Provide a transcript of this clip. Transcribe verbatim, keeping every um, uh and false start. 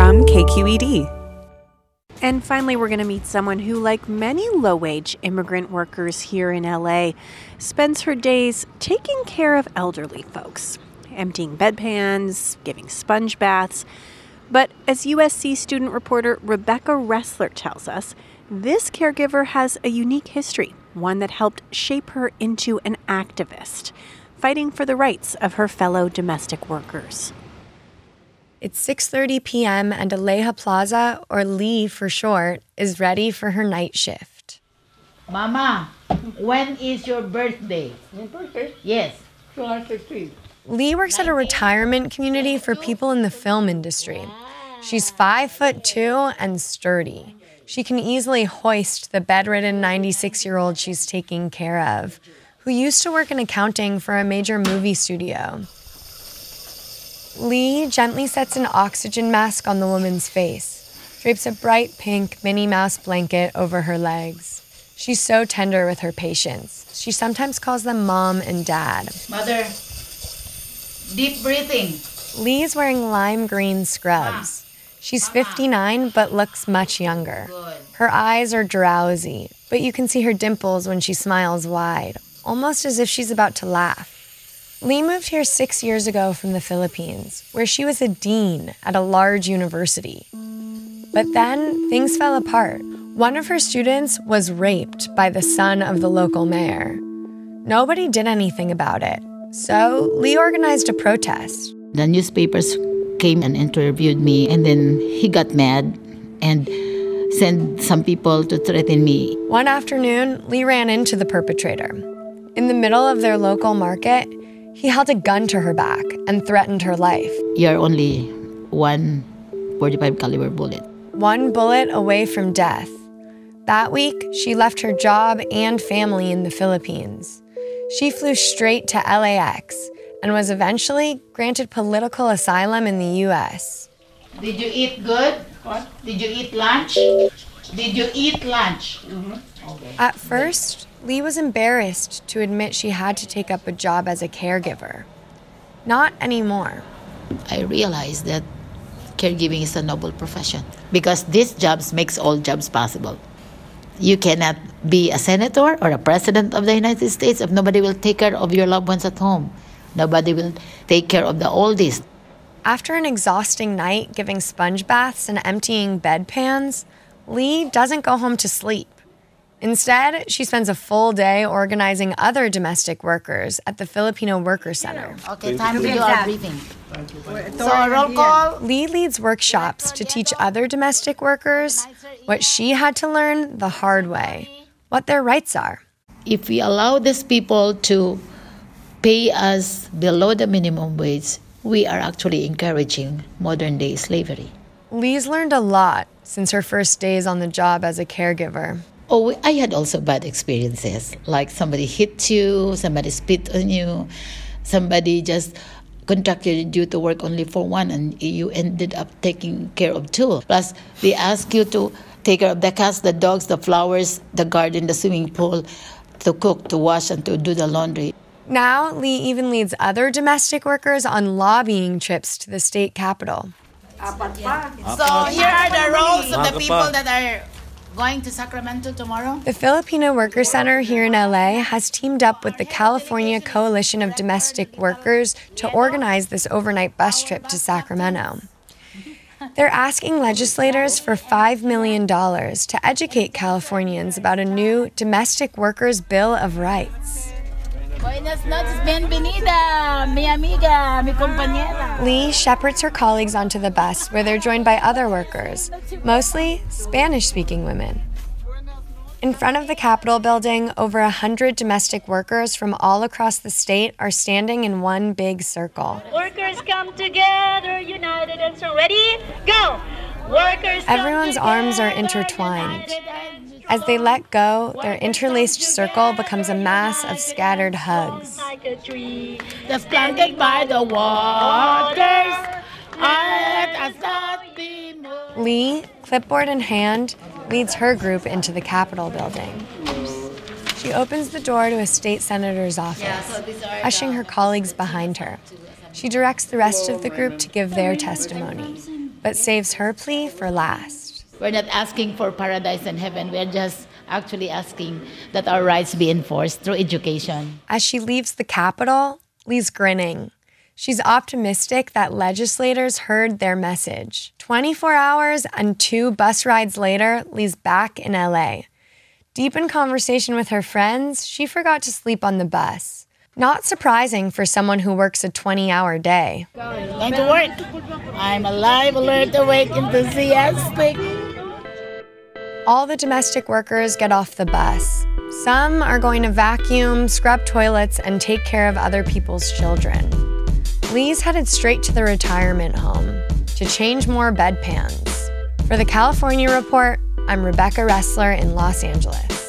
from K Q E D. And finally, we're going to meet someone who, like many low-wage immigrant workers here in L A, spends her days taking care of elderly folks, emptying bedpans, giving sponge baths. But as U S C student reporter Rebecca Ressler tells us, this caregiver has a unique history, one that helped shape her into an activist, fighting for the rights of her fellow domestic workers. It's six thirty p.m. and Aleja Plaza, or Lee for short, is ready for her night shift. Mama, when is your birthday? My birthday? Yes. July fifteenth. Lee works at a retirement community for people in the film industry. She's five foot two and sturdy. She can easily hoist the bedridden ninety-six-year-old she's taking care of, who used to work in accounting for a major movie studio. Lee gently sets an oxygen mask on the woman's face, drapes a bright pink Minnie Mouse blanket over her legs. She's so tender with her patients. She sometimes calls them Mom and Dad. Mother, deep breathing. Lee is wearing lime green scrubs. She's fifty-nine, but looks much younger. Her eyes are drowsy, but you can see her dimples when she smiles wide, almost as if she's about to laugh. Lee moved here six years ago from the Philippines, where she was a dean at a large university. But then things fell apart. One of her students was raped by the son of the local mayor. Nobody did anything about it, so Lee organized a protest. The newspapers came and interviewed me, and then he got mad and sent some people to threaten me. One afternoon, Lee ran into the perpetrator. In the middle of their local market, he held a gun to her back and threatened her life. You're only one forty-five caliber bullet. One bullet away from death. That week, she left her job and family in the Philippines. She flew straight to L A X and was eventually granted political asylum in the U S. Did you eat good? What? Did you eat lunch? Did you eat lunch? Mm-hmm. Okay. At first, Lee was embarrassed to admit she had to take up a job as a caregiver. Not anymore. I realized that caregiving is a noble profession because these jobs makes all jobs possible. You cannot be a senator or a president of the United States if nobody will take care of your loved ones at home. Nobody will take care of the oldies. After an exhausting night giving sponge baths and emptying bedpans, Lee doesn't go home to sleep. Instead, she spends a full day organizing other domestic workers at the Filipino Worker Center. Okay, time to do our briefing. So, roll call. Lee leads workshops to teach other domestic workers what she had to learn the hard way, what their rights are. If we allow these people to pay us below the minimum wage, we are actually encouraging modern-day slavery. Lee's learned a lot since her first days on the job as a caregiver. Oh, I had also bad experiences, like somebody hit you, somebody spit on you, somebody just contracted you to work only for one and you ended up taking care of two. Plus, they ask you to take care of the cats, the dogs, the flowers, the garden, the swimming pool, to cook, to wash, and to do the laundry. Now, Lee even leads other domestic workers on lobbying trips to the state capitol. So here are the roles of the people that are going to Sacramento tomorrow. The Filipino Worker Center here in L A has teamed up with the California Coalition of Domestic Workers to organize this overnight bus trip to Sacramento. They're asking legislators for five million dollars to educate Californians about a new Domestic Workers Bill of Rights. Buenas noches, bienvenida, mi amiga, mi compañera. Lee shepherds her colleagues onto the bus where they're joined by other workers, mostly Spanish-speaking women. In front of the Capitol building, over a hundred domestic workers from all across the state are standing in one big circle. Workers come together, united and so ready, go! Workers come Everyone's together, arms are intertwined. united. As they let go, their interlaced circle becomes a mass of scattered hugs. Like a tree. That's planted by the waters. Let us not be moved. Lee, clipboard in hand, leads her group into the Capitol building. She opens the door to a state senator's office, ushering her colleagues behind her. She directs the rest of the group to give their testimony. but saves her plea for last. We're not asking for paradise and heaven. We're just actually asking that our rights be enforced through education. As she leaves the Capitol, Lee's grinning. She's optimistic that legislators heard their message. twenty-four hours and two bus rides later, Lee's back in L A. Deep in conversation with her friends, she forgot to sleep on the bus. Not surprising for someone who works a twenty-hour day. Going to work. I'm alive, alert, awake, enthusiastic. All the domestic workers get off the bus. Some are going to vacuum, scrub toilets, and take care of other people's children. Lee's headed straight to the retirement home to change more bedpans. For the California Report, I'm Rebecca Ressler in Los Angeles.